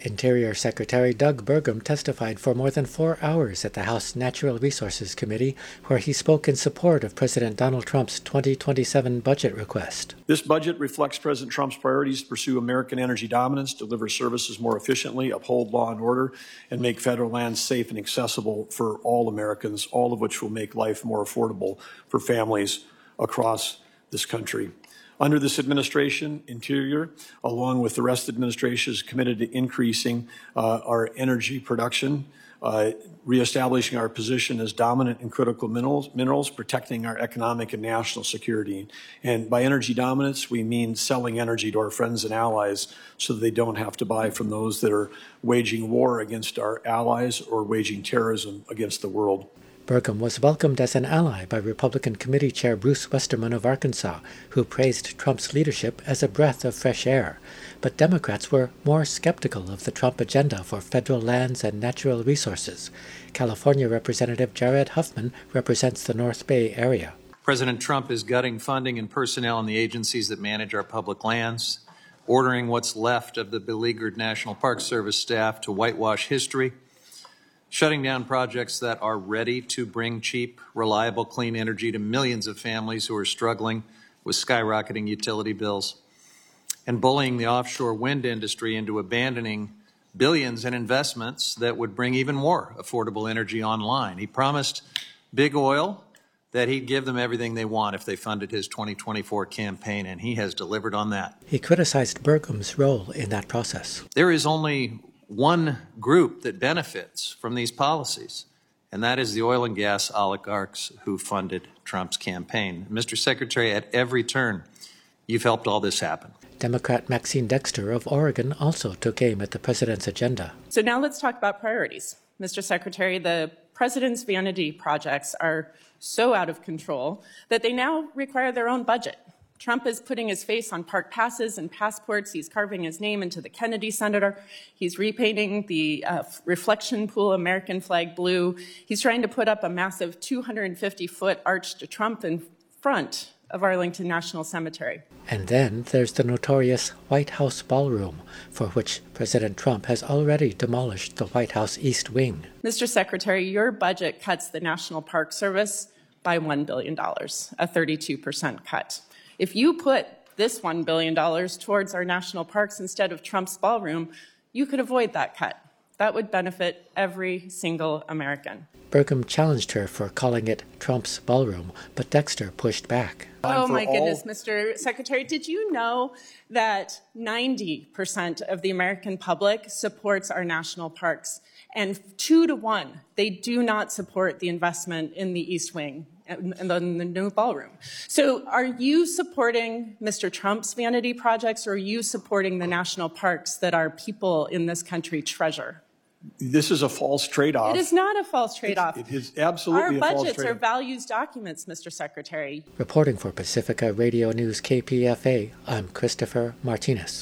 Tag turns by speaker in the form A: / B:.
A: Interior Secretary Doug Burgum testified for more than 4 hours at the House Natural Resources Committee, where he spoke in support of President Donald Trump's 2027 budget request.
B: This budget reflects President Trump's priorities to pursue American energy dominance, deliver services more efficiently, uphold law and order, and make federal lands safe and accessible for all Americans, all of which will make life more affordable for families across this country. Under this administration, Interior, along with the rest of the administration, is committed to increasing our energy production, reestablishing our position as dominant in critical minerals, protecting our economic and national security. And by energy dominance, we mean selling energy to our friends and allies so that they don't have to buy from those that are waging war against our allies or waging terrorism against the world.
A: Burgum was welcomed as an ally by Republican Committee Chair Bruce Westerman of Arkansas, who praised Trump's leadership as a breath of fresh air. But Democrats were more skeptical of the Trump agenda for federal lands and natural resources. California Representative Jared Huffman represents the North Bay area.
C: President Trump is gutting funding and personnel in the agencies that manage our public lands, ordering what's left of the beleaguered National Park Service staff to whitewash history, shutting down projects that are ready to bring cheap, reliable, clean energy to millions of families who are struggling with skyrocketing utility bills, and bullying the offshore wind industry into abandoning billions in investments that would bring even more affordable energy online. He promised big oil that he'd give them everything they want if they funded his 2024 campaign, and he has delivered on that.
A: He criticized Burgum's role in that process.
C: There is only one group that benefits from these policies, and that is the oil and gas oligarchs who funded Trump's campaign. Mr. Secretary, at every turn, you've helped all this happen.
A: Democrat Maxine Dexter of Oregon also took aim at the president's agenda.
D: So now let's talk about priorities. Mr. Secretary, the president's vanity projects are so out of control that they now require their own budget. Trump is putting his face on park passes and passports. He's carving his name into the Kennedy Center. He's repainting the reflection pool American flag blue. He's trying to put up a massive 250-foot arch to Trump in front of Arlington National Cemetery.
A: And then there's the notorious White House ballroom, for which President Trump has already demolished the White House East Wing.
D: Mr. Secretary, your budget cuts the National Park Service by $1 billion, a 32% cut. If you put this $1 billion towards our national parks instead of Trump's ballroom, you could avoid that cut. That would benefit every single American.
A: Burgum challenged her for calling it Trump's ballroom, but Dexter pushed back.
D: Oh my goodness, Mr. Secretary, did you know that 90% of the American public supports our national parks? And 2 to 1, they do not support the investment in the East Wing and the new ballroom. So are you supporting Mr. Trump's vanity projects, or are you supporting the national parks that our people in this country treasure?
B: This is a false trade-off.
D: It is not a false trade-off.
B: It is absolutely a false trade-off.
D: Our budgets are values documents, Mr. Secretary.
A: Reporting for Pacifica Radio News KPFA, I'm Christopher Martinez.